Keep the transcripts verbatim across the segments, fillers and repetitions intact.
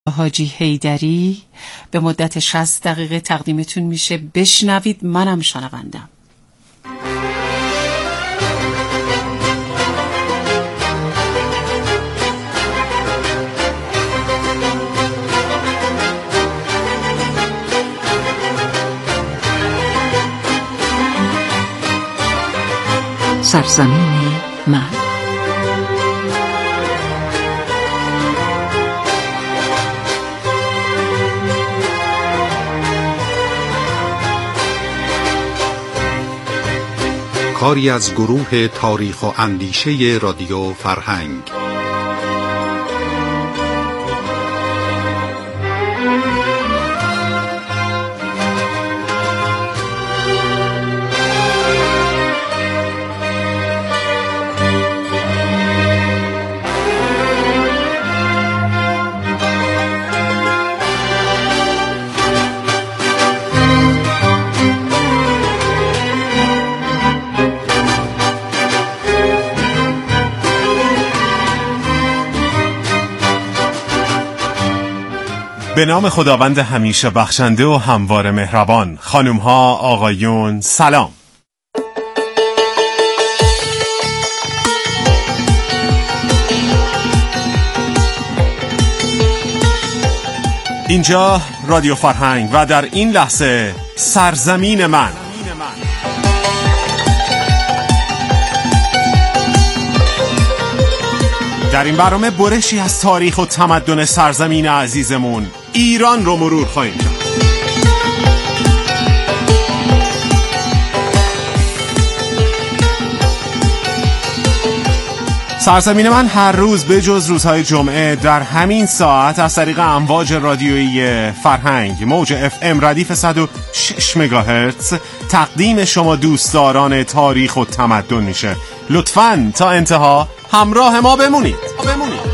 حاجی حیدری به مدت شصت دقیقه تقدیمتون میشه. بشنوید، منم شنوندم. سرزمین من. کاری از گروه تاریخ و اندیشه رادیو فرهنگ. به نام خداوند همیشه بخشنده و هموار مهربان. خانم ها، آقایون، سلام. اینجا رادیو فرهنگ و در این لحظه سرزمین من. در این برنامه برشی از تاریخ و تمدن سرزمین عزیزمون ایران رو مرور خواهیم کرد. سرزمین من هر روز به جز روزهای جمعه در همین ساعت از طریق امواج رادیویی فرهنگ موج اف ام ردیف صد و شش مگاهرتز تقدیم شما دوستداران تاریخ و تمدن میشه. لطفاً تا انتها همراه ما بمونید. بمونید.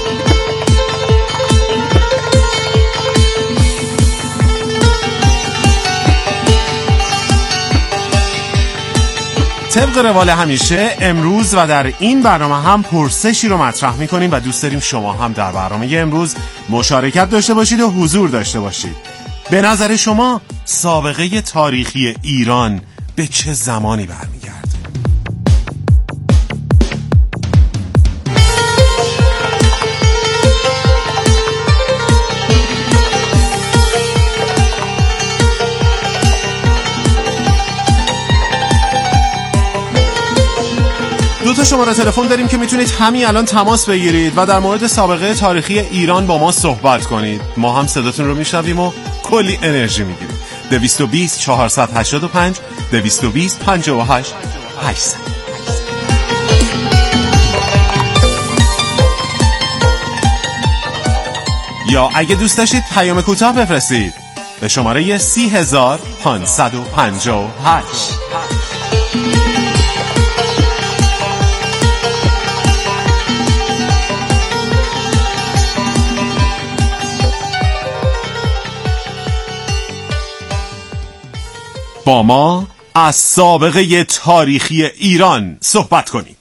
طبق روال همیشه امروز و در این برنامه هم پرسشی رو مطرح میکنیم و دوست داریم شما هم در برنامه امروز مشارکت داشته باشید و حضور داشته باشید. به نظر شما سابقه تاریخی ایران به چه زمانی برمیگرده؟ دو تا شماره تلفن داریم که میتونید همین الان تماس بگیرید و در مورد سابقه تاریخی ایران با ما صحبت کنید. ما هم صداتون رو میشنویم و کلی انرژی میگیریم. دویست و بیست چهارصد و هشتاد و پنج دویست و بیست پنجاه و هشت هشتصد. یا اگه دوست داشتید پیام کوتاه بفرستید به شماره سی هزار پانصد و پنجاه و هشت. با ما از سابقه تاریخی ایران صحبت کنید.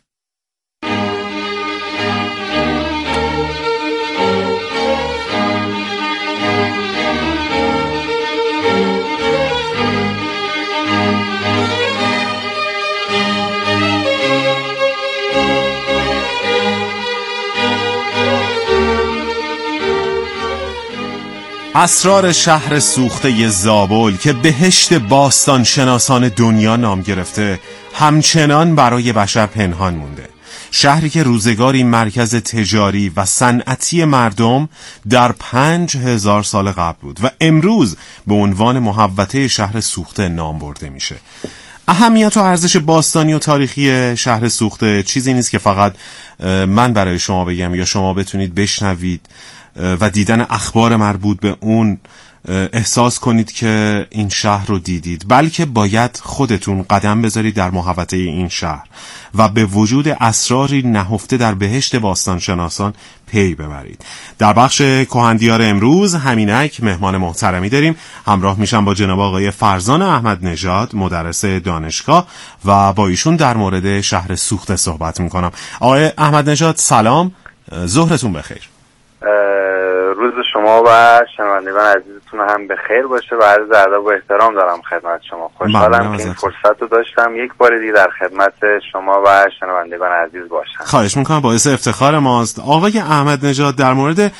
اسرار شهر سوخته زابل که بهشت باستان شناسان دنیا نام گرفته همچنان برای بشر پنهان مونده. شهری که روزگاری مرکز تجاری و صنعتی مردم در پنج هزار سال قبل بود و امروز به عنوان محوطه شهر سوخته نام برده میشه. اهمیت و ارزش باستانی و تاریخی شهر سوخته چیزی نیست که فقط من برای شما بگم یا شما بتونید بشنوید و دیدن اخبار مربوط به اون احساس کنید که این شهر رو دیدید، بلکه باید خودتون قدم بذارید در محوطه این شهر و به وجود اسراری نهفته در بهشت باستان شناسان پی ببرید. در بخش کهندیار امروز همینک مهمان محترمی داریم. همراه میشم با جناب آقای فرزان احمد نژاد، مدرس دانشگاه، و با ایشون در مورد شهر سوخته صحبت میکنم. آقای احمد نژاد سلام، ظهرتون بخیر. روز شما و شنوندگان عزیزتون هم به خیر باشه و عرض ادب و احترام دارم خدمت شما. خوشحالم که این فرصت رو داشتم یک بار دیگه در خدمت شما و شنوندگان عزیز باشم. خواهش میکنم، باعث افتخار ماست. آقای احمد نژاد، در مورد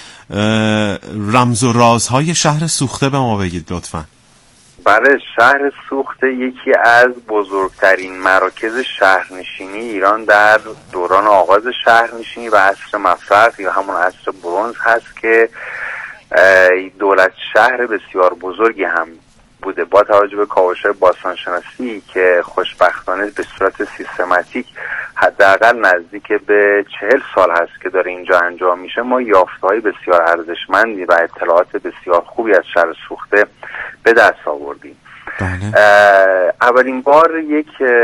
رمز و رازهای شهر سوخته به ما بگید لطفاً. بله، شهر سوخته یکی از بزرگترین مراکز شهرنشینی ایران در دوران آغاز شهرنشینی و عصر مفرق یا همون عصر برنز هست که دولت شهر بسیار بزرگی هم بوده. با توجه به کاوش‌های باستانشناسی که خوشبختانه به صورت سیستماتیک حداقل نزدیک به چهل سال هست که داره اینجا انجام میشه، ما یافته‌های بسیار ارزشمندی و اطلاعات بسیار خوبی از شهر سوخته به دست آوردیم. بله. اولین بار یک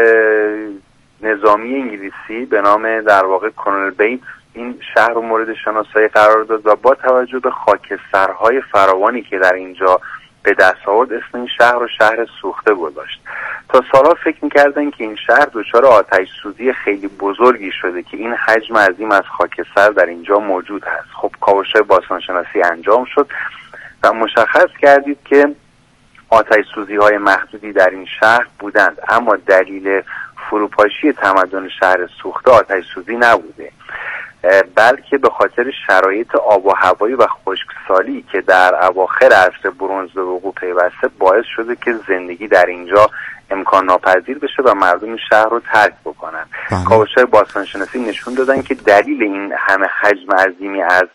نظامی انگلیسی به نام در واقع کلونل بیت این شهر رو مورد شناسایی قرار داد و با توجه به خاکسترهای فراوانی که در اینجا به دست آورد اسم این شهر رو شهر سوخته گذاشت. تا سالها فکر می‌کردن که این شهر دچار آتش سوزی خیلی بزرگی شده که این حجم عظیم از خاکستر در اینجا موجود هست. خب کاوش‌های باستانشناسی انجام شد و مشخص کردید که آتش سوزی‌های محدودی در این شهر بودند، اما دلیل فروپاشی تمدن شهر سوخته آتش سوزی نبوده، بلکه به خاطر شرایط آب و هوایی و خشکسالی که در اواخر عصر برنز به وقوع پیوسته باعث شده که زندگی در اینجا امکان ناپذیر بشه و مردم شهر رو ترک بکنن. کاوش‌های باستانشناسی نشون دادن که دلیل این همه حجم عظیمی از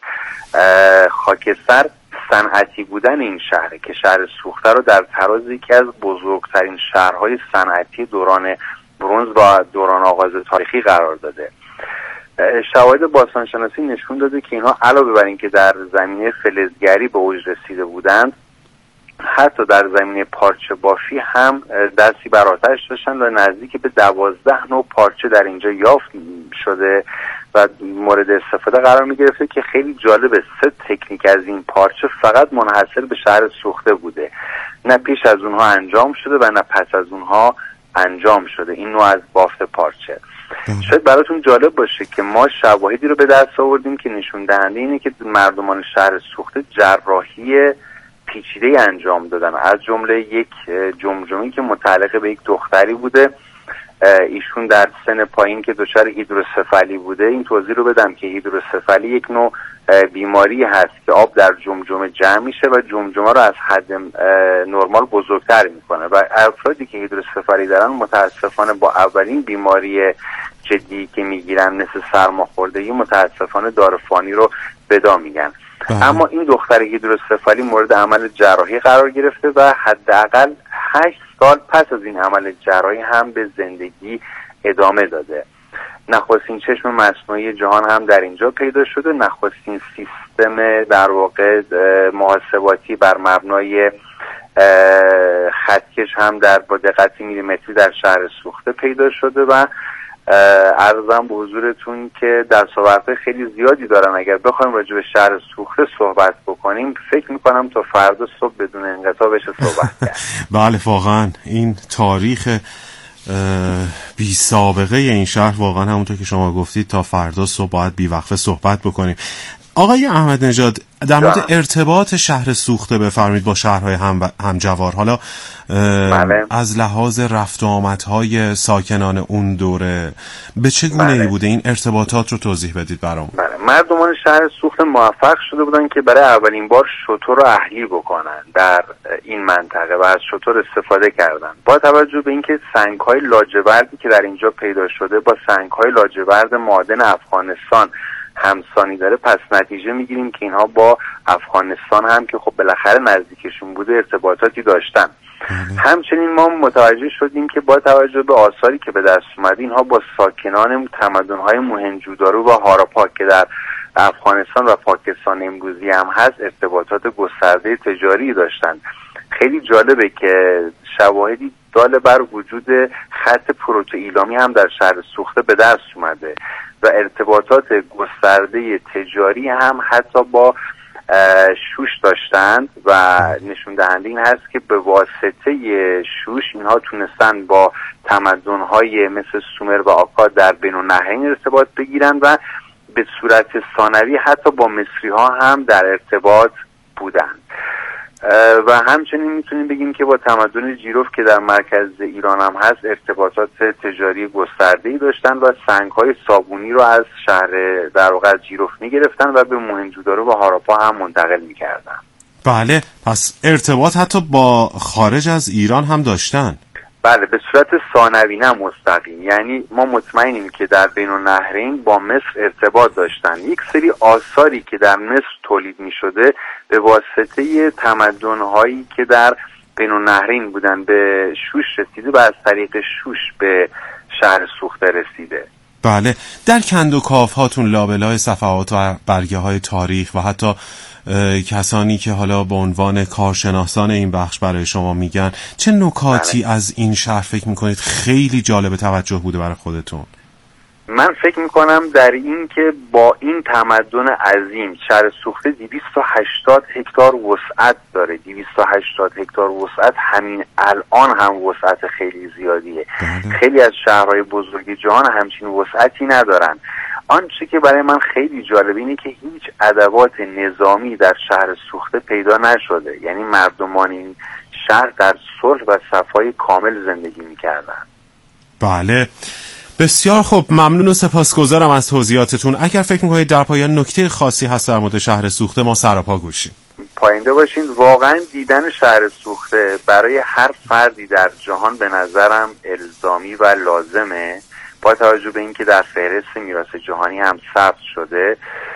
خاکستر صنعتی بودن این شهره که شهر سوخته رو در تراز یکی از بزرگترین شهرهای صنعتی دوران برنز و دوران آغاز تاریخی قرار داده. شواهد باستانشناسی نشون داده که اینها علاوه بر اینکه در زمینه فلزگری به اوج رسیده بودند، حتی در زمینه پارچه بافی هم دستی بر آتش داشتند و نزدیک به دوازده نوع پارچه در اینجا یافت شده و مورد استفاده قرار می گرفته که خیلی جالبه. سه تکنیک از این پارچه فقط منحصر به شهر سوخته بوده، نه پیش از اونها انجام شده و نه پس از اونها انجام شده این نوع از بافت پارچه. شاید براتون جالب باشه که ما شواهدی رو به دست آوردیم که نشون دهنده اینه که مردمان شهر سوخته جراحی پیچیده انجام دادن، از جمله یک جمجمه‌ای که متعلق به یک دختری بوده، ایشون در سن پایین که دچار هیدروسفالی بوده. این توضیح رو بدم که هیدروسفالی یک نوع بیماری هست که آب در جمجمه جمع میشه و جمجمه رو از حد نرمال بزرگتر میکنه و افرادی که هیدروسفالی دارن متاسفانه با اولین بیماری جدی که میگیرن مثل سرماخوردگی متاسفانه داروفانی رو بدا میگن. اما این دختر هیدروسفالی مورد عمل جراحی قرار گرفته و حداقل هشت سال پس از این عمل جراحی هم به زندگی ادامه داده. نخستین چشم مصنوعی جهان هم در اینجا پیدا شده، نخستین سیستم در واقع محاسباتی بر مبنای خطکش هم در با دقت میلیمتری در شهر سوخته پیدا شده و عرضم به حضورتون که دستاوردهای خیلی زیادی دارن. اگر بخوایم راجع به شهر سوخته صحبت بکنیم فکر میکنم تا فردا صبح بدون انقطاع بشه صحبت کرد. بله واقعا این تاریخ بی سابقه این شهر واقعا همونطور که شما گفتید تا فردا صبح باید بی وقفه صحبت بکنیم. آقای احمد نژاد، در مورد ارتباط شهر سوخته بفرمایید با شهرهای هم همجوار، حالا بله. از لحاظ رفت و آمدهای ساکنان اون دوره به چه گونه ای بوده؟ این ارتباطات رو توضیح بدید برامون. بله. مردمان شهر سوخته موفق شده بودن که برای اولین بار شتر رو اهلی بکنن در این منطقه و از شتر استفاده کردن. با توجه به اینکه سنگ‌های لاجوردی که در اینجا پیدا شده با سنگ‌های لاجورد معادن افغانستان همسانی داره، پس نتیجه میگیریم که اینها با افغانستان هم که خب بالاخره نزدیکشون بوده ارتباطاتی داشتن. همچنین ما متوجه شدیم که با توجه به آثاری که به دست اومد اینها با ساکنان تمدن‌های موهنجودارو و هاراپا که در افغانستان و پاکستان امروزی هم هست ارتباطات گسترده تجاری داشتن. خیلی جالبه که شواهدی دال بر وجود خط پروتو ایلامی هم در شهر سوخته به دست اومده و ارتباطات گسترده تجاری هم حتی با شوش داشتند و نشون دهنده این هست که به واسطه شوش اینها تونستن با تمدن‌های مثل سومر و آکاد در بین النهرین ارتباط بگیرن و به صورت ثانوی حتی با مصری ها هم در ارتباط بودند و همچنین میتونیم بگیم که با تمدن جیروف که در مرکز ایران هم هست ارتباطات تجاری گسترده‌ای داشتن و سنگ‌های صابونی رو از شهر در واقع جیروف میگرفتن و به موهنجودارو و هاراپا هم منتقل میکردن. بله، پس ارتباط حتی با خارج از ایران هم داشتن. بله، به صورت ثانوی نه مستقیم، یعنی ما مطمئنیم که در بین النهرین با مصر ارتباط داشتن. یک سری آثاری که در مصر تولید می شده به واسطه تمدن‌هایی که در بین النهرین بودن به شوش رسیده و از طریق شوش به شهر سوخته رسیده. بله، در کند و کاف هاتون لابلای صفحات و برگه های تاریخ و حتی کسانی که حالا به عنوان کارشناسان این بخش برای شما میگن، چه نکاتی بله. از این شهر فکر میکنید خیلی جالب توجه بوده برای خودتون؟ من فکر میکنم در این که با این تمدن عظیم شهر سوخته دویست و هشتاد هکتار وسعت داره. دویست و هشتاد هکتار وسعت همین الان هم وسعت خیلی زیادیه. بله. خیلی از شهرهای بزرگ جهان همچین وسعتی ندارن. آنچه که برای من خیلی جالب اینه که هیچ ادوات نظامی در شهر سوخته پیدا نشده، یعنی مردمان این شهر در صلح و صفای کامل زندگی میکردن. بله، بسیار خوب، ممنون و سپاسگزارم از توضیحاتتون. اگر فکر میکنید در پایان نکته خاصی هست در مورد شهر سوخته، ما سراپا گوشیم. پاینده باشین. واقعا دیدن شهر سوخته برای هر فردی در جهان به نظرم الزامی و لازمه، با توجه به اینکه در فهرست میراث جهانی هم ثبت شده.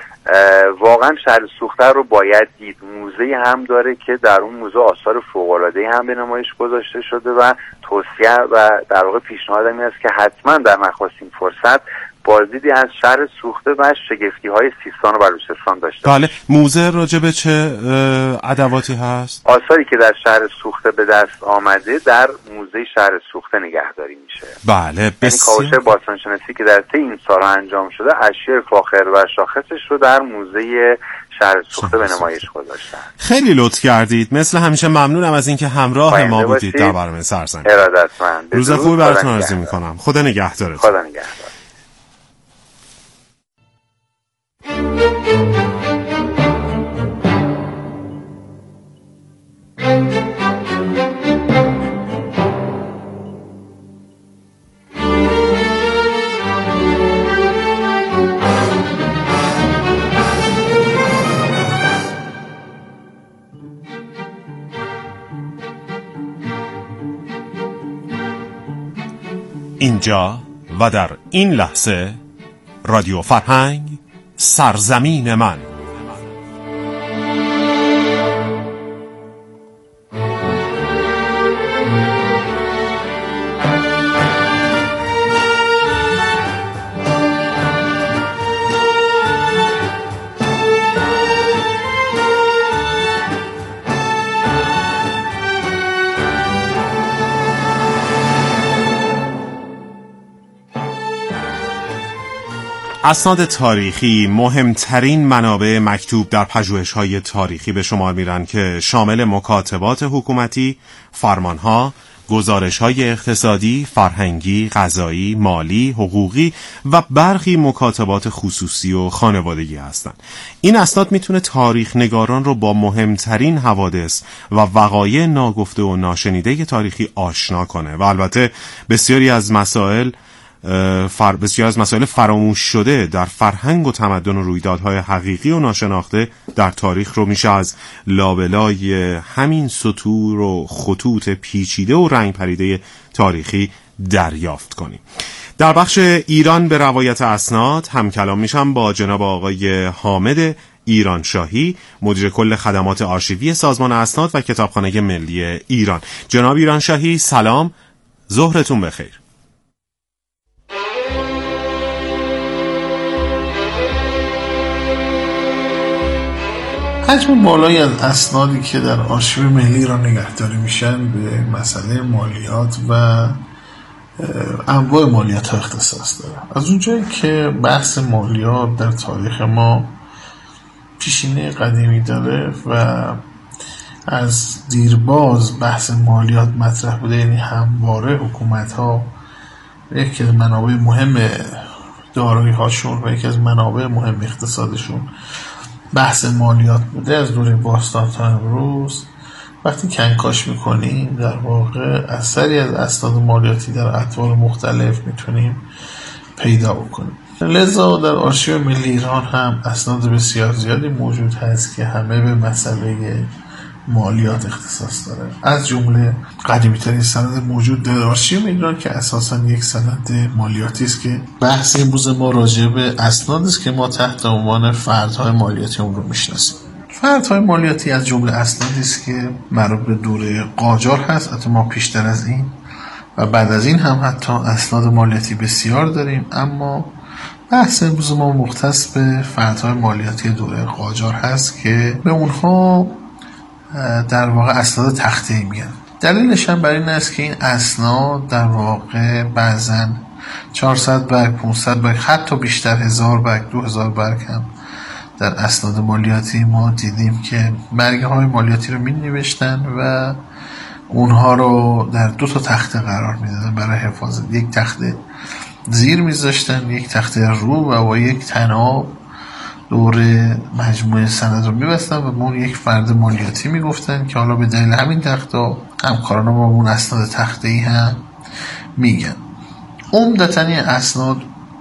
واقعا شهر سوخته رو باید دید. موزه هم داره که در اون موزه آثار فوق‌العاده‌ای هم به نمایش گذاشته شده و توصیه و در واقع پیشنهادم این است که حتما در نخستین فرصت بازدیدی از شهر سوخته و شگفتی‌های سیستان و بلوچستان داشته. بله، موزه راجع به چه ادواتی هست؟ آثاری که در شهر سوخته به دست آمده در موزه شهر سوخته نگهداری میشه. بله، بسیار. یعنی کاوش باستانشناسی که در طی این سال‌ها انجام شده، اشیاء فاخر و شاخصش رو در موزه شهر سوخته به نمایش گذاشتن. خیلی لطف کردید. مثل همیشه ممنونم از اینکه همراه ما بودید در برنامه سرزمین. ارادتمند. روز خوبی براتون آرزو می‌کنم. خدا نگهدارتون. خدا نگهدار. اینجا و در این لحظه رادیو فرهنگ، سرزمین من. اسناد تاریخی مهمترین منابع مکتوب در پژوهش‌های تاریخی به شمار میرن که شامل مکاتبات حکومتی، فرمانها، گزارش‌های اقتصادی، فرهنگی، قضایی، مالی، حقوقی و برخی مکاتبات خصوصی و خانوادگی هستند. این اسناد میتونه تاریخ نگاران رو با مهمترین حوادث و وقایع ناگفته و ناشنیده تاریخی آشنا کنه و البته بسیاری از مسائل فر... بسیار از مسائل فراموش شده در فرهنگ و تمدن و رویدادهای حقیقی و ناشناخته در تاریخ رو میشه از لابلای همین سطور و خطوط پیچیده و رنگ پریده تاریخی دریافت کنیم. در بخش ایران به روایت اسناد هم کلام میشم با جناب آقای حامد ایرانشاهی، مدیر کل خدمات آرشیوی سازمان اسناد و کتابخانه ملی ایران. جناب ایرانشاهی سلام، ظهرتون بخیر. حجم بالایی از اسنادی که در آرشیو ملی ایران نگهداری میشن به مسئله مالیات و انواع مالیات ها اختصاص داره. از اونجایی که بحث مالیات در تاریخ ما پیشینه قدیمی داره و از دیرباز بحث مالیات مطرح بوده، یعنی همواره حکومت ها یک منابع مهم دارایی هاشون و یکی از منابع مهم اقتصادشون بحث مالیات بوده از دوره باستان تا امروز، وقتی کنکاش میکنیم در واقع اثری از اسناد مالیاتی در اطوار مختلف میتونیم پیدا بکنیم. لذا در آرشیو ملی ایران هم اسناد بسیار زیادی موجود هست که همه به مسئله مالیات اختصاص داره. از جمله قدیمی‌ترین سند موجود در آرشیو ملی ایران که اساساً یک سند مالیاتی است که بحث امروز ما راجع به اسنادی است که ما تحت عنوان فردهای مالیاتی اون رو میشناسیم. فردهای مالیاتی از جمله اسنادی است که مربوط به دوره قاجار هست، حتی ما پیشتر از این و بعد از این هم حتی اسناد مالیاتی بسیار داریم، اما بحث امروز ما مختص به فردهای مالیاتی دوره قاجار هست که به اونها در واقع اسناد تخته‌ای میگن. دلیلش هم برای این است که این اسناد در واقع بعضاً چهارصد برگ، پانصد برگ، حتی بیشتر هزار برگ، دو هزار برگ هم در اسناد مالیاتی ما دیدیم که برگه های مالیاتی رو می نوشتن و اونها رو در دو تا تخته قرار می دادن برای حفاظت. یک تخته زیر می زاشتن، یک تخته رو و با یک طناب دور مجموعه سند رو می بستن و اون یک فرد مالیاتی می گفتن که حالا به دلیل همین تخته همکاران با اون اسناد تخته ای هم میگن. عمدتاً این اسناد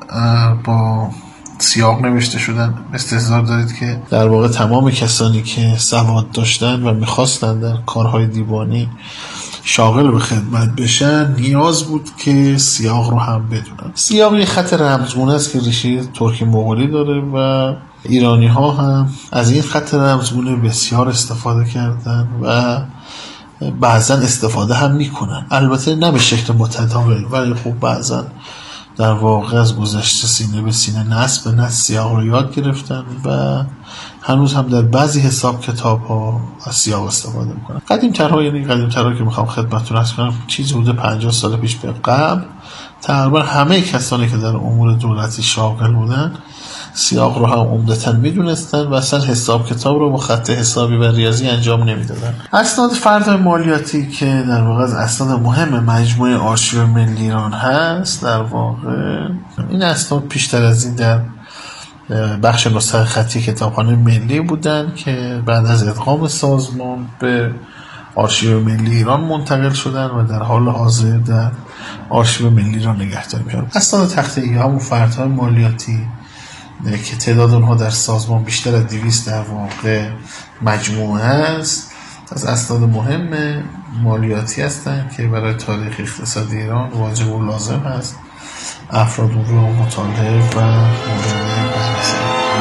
با سیاق نوشته شدن. استحضار دارید که در واقع تمام کسانی که سواد داشتن و میخواستن در کارهای دیوانی شاغل به خدمت بشن نیاز بود که سیاق رو هم بدونن. سیاق یه خط رمزگونه است که ریشه ترکی مغولی داره و ایرانی ها هم از این خط رمزگونه بسیار استفاده کردن و بعضا استفاده هم میکنن، البته نه به شکل متداول، ولی خب بعضا در واقع از گذشته سینه به سینه، نسل به نسل سیاق رو یاد گرفتن و هنوز هم در بعضی حساب کتاب ها از سیاق استفاده میکنن. قدیم ترها، یعنی قدیم ترها که میخوام خدمتتون عرض کنم چیزی حدود پنجاه سال پیش به قبل تقریبا همه کسانی که در امور دولتی شاغل بودن سیاق رو هم عمدتاً میدونستن و اصلا حساب کتاب رو با خط حسابی و ریاضی انجام نمیدادن. اسناد فردهای مالیاتی که در واقع از اسناد مهم مجموعه آرشیو ملی ایران هست، در واقع این اسناد پیشتر از این در بخش نسخه خطی کتابخانه ملی بودن که بعد از ادغام سازمان به آرشیو ملی ایران منتقل شدن و در حال حاضر در آرشیو ملی ایران نگهداری میشن. اسناد تخته‌ای همون فردهای مالیاتی که تعداد اونها در سازمان بیشتر از دویست در واقع مجموعه است، از اسناد مهم مالیاتی هستند که برای تاریخ اقتصادی ایران واجب و لازم هست افراد اون رو مطالعه و مورد بررسی.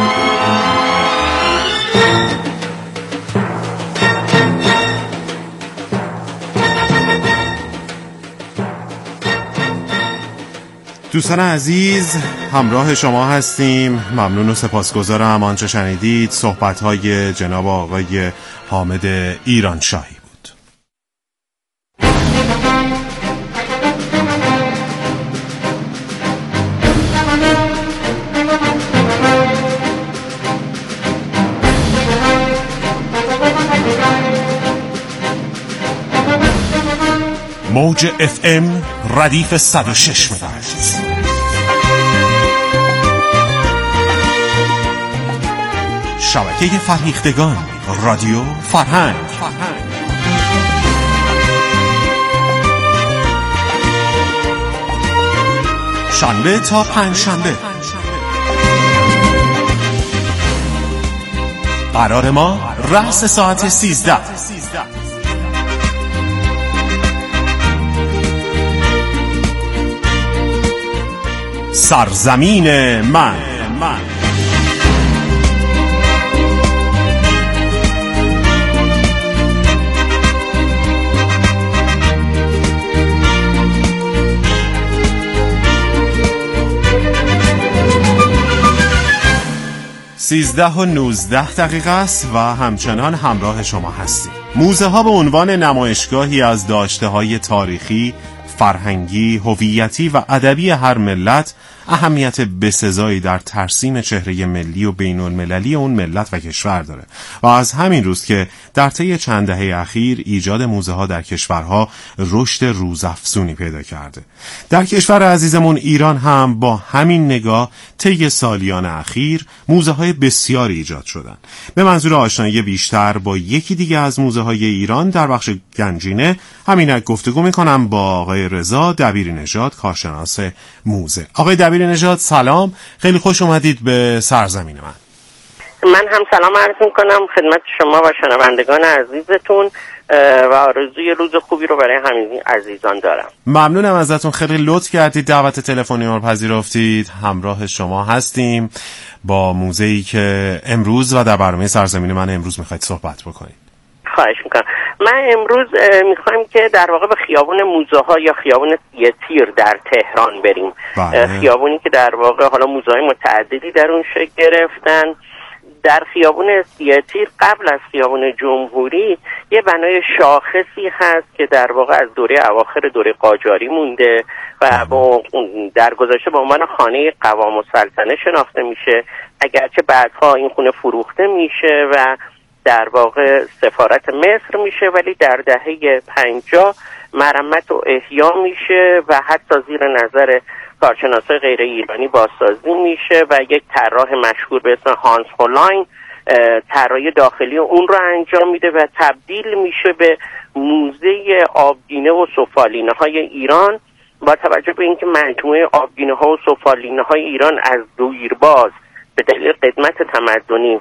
دوستان عزیز، همراه شما هستیم. ممنون و سپاسگزارم. آنچه شنیدید صحبت‌های جناب آقای حامد ایرانشاهی بود. موج اف ام ردیف صد و شش مترز. شبکه فرهیختگان رادیو فرهنگ. شنبه تا پنج شنبه قرار ما رأس ساعت سیزده. سرزمین من من سیزده و نوزده دقیقه است و همچنان همراه شما هستیم. موزه ها به عنوان نمایشگاهی از داشته های تاریخی، فرهنگی، هویتی و ادبی هر ملت اهمیت بسزایی در ترسیم چهره ملی و بین المللی اون ملت و کشور داره و از همین روز که در طی چند دهه اخیر ایجاد موزه ها در کشورها رشد روزافزونی پیدا کرده. در کشور عزیزمون ایران هم با همین نگاه طی سالیان اخیر موزه های بسیاری ایجاد شدن. به منظور آشنایی بیشتر با یکی دیگه از موزه های ایران در بخش گنجینه همینک گفتگو میکنم با آقای رضا دبیرنژاد، کارشناس موزه. آقای دبیرنژاد سلام، خیلی خوش اومدید به سرزمین من. من هم سلام عرض میکنم خدمت شما و شنوندگان عزیزتون و آرزوی روز خوبی رو برای همین عزیزان دارم. ممنونم ازتون، خیلی لطف کردید دعوت تلفنی ما رو پذیرفتید. همراه شما هستیم با موزه‌ای که امروز و در برنامه سرزمین من امروز میخواید صحبت بکنید. خواهش میکنم. من امروز میخوایم که در واقع به خیابون موزه ها یا خیابون سیه تیر در تهران بریم. بله. خیابونی که در واقع حالا موزه های متعددی در اون شکل گرفتن. در خیابون سیه تیر قبل از خیابون جمهوری یه بنای شاخصی هست که در واقع از دوره اواخر دوره قاجاری مونده و با در گذشته به عنوان خانه قوام السلطنه شناخته میشه، اگرچه بعدها این خونه فروخته میشه و در واقع سفارت مصر میشه، ولی در دهه پنجاه مرمت و احیا میشه و حتی زیر نظر کارشناسای غیر ایرانی بازسازی میشه و یک طراح مشهور به اسم هانس هولاین طراحی داخلی اون رو انجام میده و تبدیل میشه به موزه آبگینه و سفالینه های ایران. با توجه به اینکه مجموعه آبگینه ها و سفالینه های ایران از دیرباز به دلیل قدمت تمدنی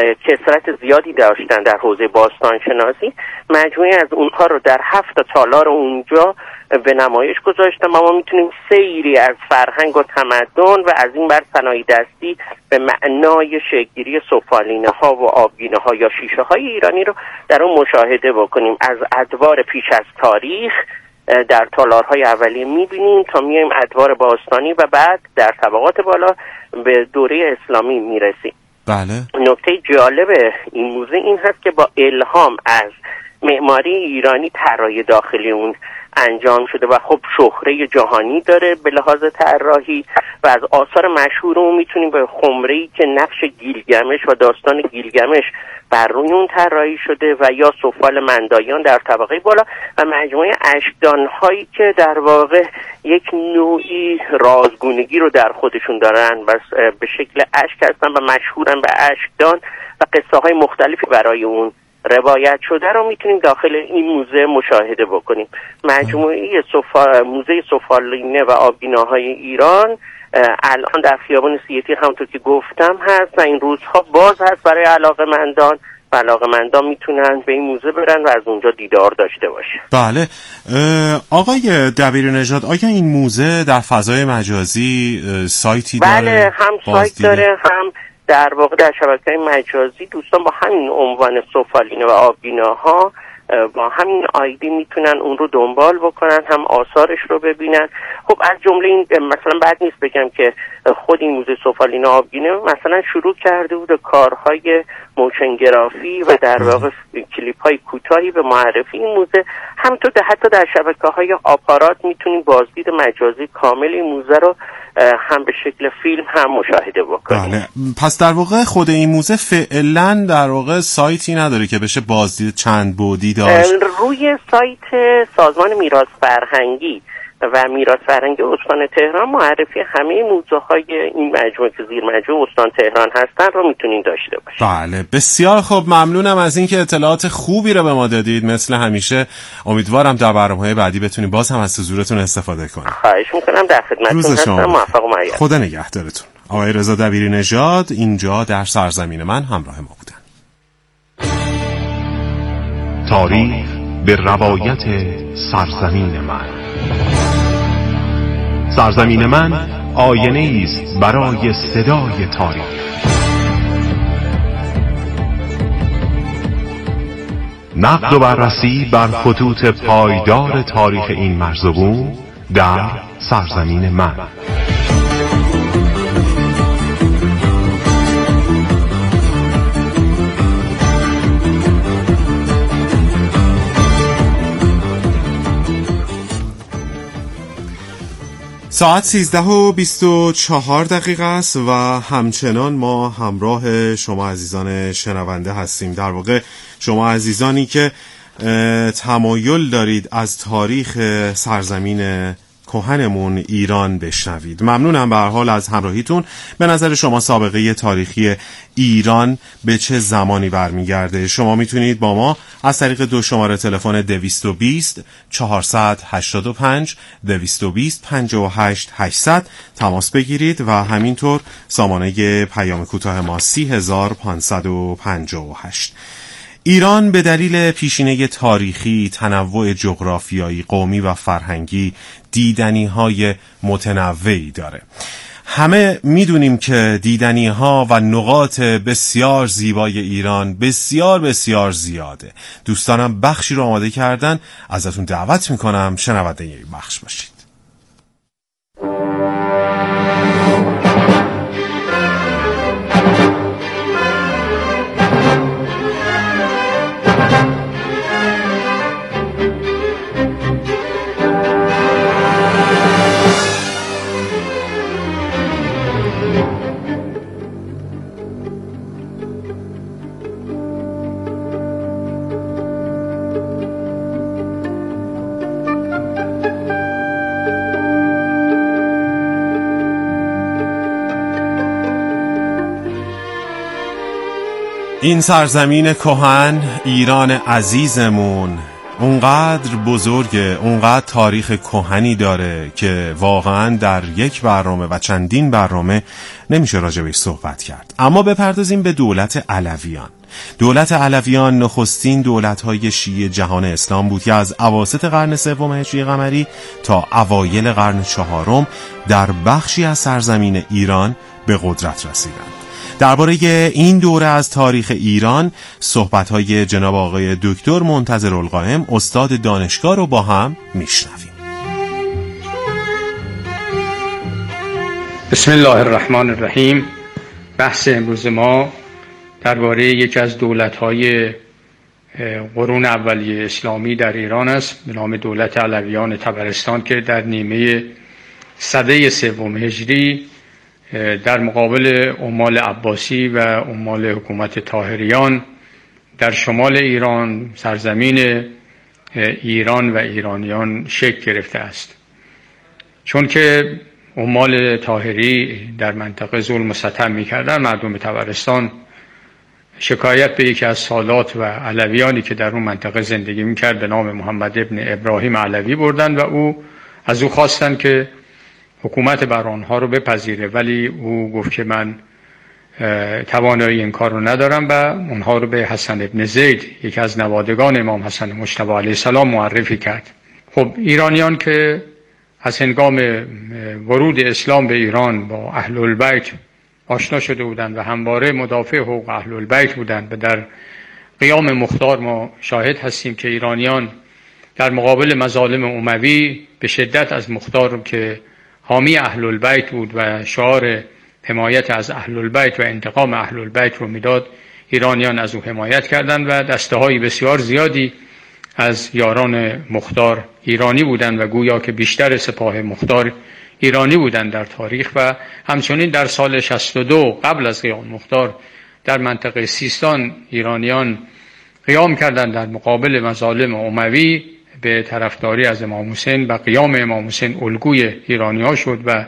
کثرت زیادی داشتن در حوزه باستان شناسی، مجموعه از اونها رو در هفت تالار اونجا به نمایش گذاشتن و ما میتونیم سیری از فرهنگ و تمدن و از این بر صنایع دستی به معنای شکل‌گیری سفالینه ها و آبگینه ها یا شیشه های ایرانی رو در اون مشاهده بکنیم. از ادوار پیش از تاریخ در تالارهای اولیه میبینیم تا میایم ادوار باستانی و بعد در طبقات بالا به دوره اسلامی میرسیم. بله. نکته جالب این موزه این هست که با الهام از معماری ایرانی طراحی داخلی اون انجام شده و خب شهره جهانی داره به لحاظ طراحی و از آثار مشهور اون میتونیم به خمره‌ای که نقش گیلگمش و داستان گیلگمش بر روی اون طراحی شده و یا سفال مندایان در طبقه بالا و مجموعه اشکدان‌هایی که در واقع یک نوعی رازگونگی رو در خودشون دارن و به شکل اشک هستن و مشهورن به اشکدان و قصه های مختلفی برای اون روایت شده رو میتونیم داخل این موزه مشاهده بکنیم. مجموعه سفا... موزه سفالینه و آبگینه‌های ایران الان در خیابان سیه تیر همونطور که گفتم هست و این روزها باز هست برای علاقه‌مندان و علاقه‌مندان میتونن به این موزه برن و از اونجا دیدار داشته باشن. بله. آقای دبیرنژاد، آیا این موزه در فضای مجازی سایتی داره؟ بله، هم سایت داره هم در واقع در شبکه‌های مجازی دوستان با همین عنوان سفالینه و آبگینه‌ها با همین آیدی میتونن اون رو دنبال بکنن، هم آثارش رو ببینن. خب از جمله این مثلا بعد نیست بگم که خود این موزه سفالینه آبگینه مثلا شروع کرده بود کارهای موشنگرافی و در واقع کلیپ‌های کوتاهی به معرفی این موزه. همینطور حتی در شبکه‌های آپارات میتونیم بازدید مجازی کامل این موزه رو هم به شکل فیلم هم مشاهده بکنیم. بله. پس در واقع خود این موزه فعلا در واقع سایتی نداره که بشه بازدید چند بعدی داشت؟ روی سایت سازمان میراث فرهنگی و میراث فرهنگی استان تهران معرفی همه موزه های این مجموعه که زیر مجموعه استان تهران هستن رو میتونین داشته باشید. بله، بسیار خوب، ممنونم از اینکه اطلاعات خوبی رو به ما دادید. مثل همیشه امیدوارم در برنامه‌های بعدی بتونیم باز هم از حضورتون استفاده کنیم. خواهش میکنم، در خدمتتون هستم. موفق و معید. خدا نگهدارتون. آقای رضا دبیرنژاد اینجا در سرزمین من همراه ما بودن. تاریخ به روایت سرزمین من. سرزمین من آینه است برای صدای تاریخ. نقد و بررسی بر خطوط پایدار تاریخ این مرزبون در سرزمین من. ساعت سیزده و بیست و چهار دقیقه است و همچنان ما همراه شما عزیزان شنونده هستیم. در واقع شما عزیزانی که تمایل دارید از تاریخ سرزمین کهنمون ایران بشنوید. ممنونم به هر حال از همراهیتون. به نظر شما سابقه تاریخی ایران به چه زمانی برمیگرده؟ شما میتونید با ما از طریق دو شماره تلفن دویست و بیست چهارصد و هشتاد و پنج دویست و بیست پنجاه و هشت هشتصد تماس بگیرید و همینطور سامانه پیام کوتاه ما سی هزار و پانصد و پنجاه و هشت. ایران به دلیل پیشینه تاریخی، تنوع جغرافیایی، قومی و فرهنگی دیدنی‌های متنوعی داره. همه میدونیم که دیدنی‌ها و نقاط بسیار زیبای ایران بسیار بسیار زیاده. دوستانم بخشی رو آماده کردن، ازتون دعوت میکنم شنونده این بخش باشید. این سرزمین کهن، ایران عزیزمون، اونقدر بزرگه، اونقدر تاریخ کهنی داره که واقعا در یک برنامه و چندین برنامه نمیشه راجبش صحبت کرد. اما بپردازیم به دولت علویان. دولت علویان نخستین دولت‌های شیعه جهان اسلام بود که از اواسط قرن سوم هجری قمری تا اوایل قرن چهارم در بخشی از سرزمین ایران به قدرت رسیدند. درباره این دوره از تاریخ ایران صحبت‌های جناب آقای دکتر منتظر القائم استاد دانشگاه رو با هم میشنویم. بسم الله الرحمن الرحیم. بحث امروز ما درباره یکی از دولت‌های قرون اولیه اسلامی در ایران است به نام دولت علویان طبرستان که در نیمه سده سوم هجری در مقابل امال عباسی و امال حکومت طاهریان در شمال ایران، سرزمین ایران و ایرانیان شکل گرفته است. چون که امال طاهری در منطقه ظلم و ستم می‌کردند، مردم طبرستان شکایت به یکی از سادات و علویانی که در اون منطقه زندگی می‌کرد به نام محمد ابن ابراهیم علوی بردند و او از او خواستند که حکومت بر آنها رو بپذیره، ولی او گفت که من توانایی این کار رو ندارم و اونها رو به حسن ابن زید، یکی از نوادگان امام حسن مجتبی علیه السلام، معرفی کرد. خب ایرانیان که از هنگام ورود اسلام به ایران با اهل البیت آشنا شده بودند و همواره مدافع حقوق اهل البیت بودند و در قیام مختار ما شاهد هستیم که ایرانیان در مقابل مظالم اموی به شدت از مختار که حامی اهل البیت بود و شعار حمایت از اهل البیت و انتقام اهل البیت رو میداد، ایرانیان از او حمایت کردند و دسته های بسیار زیادی از یاران مختار ایرانی بودند و گویا که بیشتر سپاه مختار ایرانی بودند در تاریخ. و همچنین در سال شصت و دو قبل از قیام مختار در منطقه سیستان ایرانیان قیام کردند در مقابل مظالم اموی به طرفداری از امام حسین و قیام امام حسین الگوی ایرانی‌ها شد. و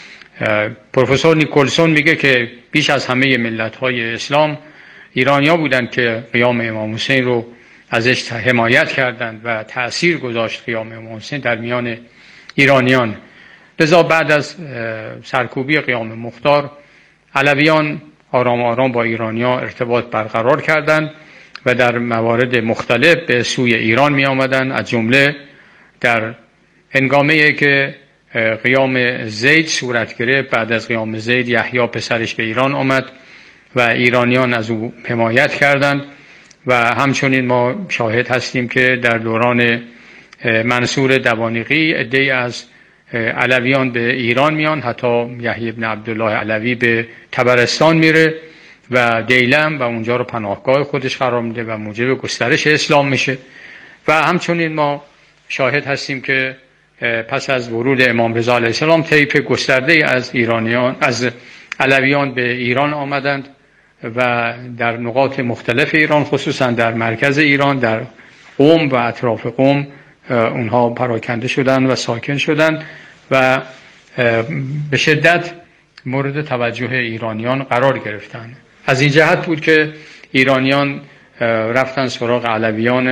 پروفسور نیکلسون میگه که بیش از همه ملت‌های اسلام ایرانی‌ها بودند که قیام امام حسین رو ازش حمایت کردند و تأثیر گذاشت قیام امام حسین در میان ایرانیان. لذا بعد از سرکوبی قیام مختار، علویان آرام آرام با ایرانی‌ها ارتباط برقرار کردند و در موارد مختلف به سوی ایران می آمدن. از جمله در هنگامه‌ای که قیام زید صورت گرفت، بعد از قیام زید یحیی پسرش به ایران آمد و ایرانیان از او حمایت کردند. و همچنین ما شاهد هستیم که در دوران منصور دوانیقی عده‌ای از علویان به ایران میان، حتی یحیی بن عبدالله علوی به طبرستان میره و دیلم و اونجا رو پناهگاه خودش قرار میده و موجب گسترش اسلام میشه. و همچنین ما شاهد هستیم که پس از ورود امام رضا علیه السلام طیف گسترده از ایرانیان از علویان به ایران آمدند و در نقاط مختلف ایران، خصوصا در مرکز ایران، در قم و اطراف قم اونها پراکنده شدند و ساکن شدند و به شدت مورد توجه ایرانیان قرار گرفتند. از این جهت بود که ایرانیان رفتن سراغ علویان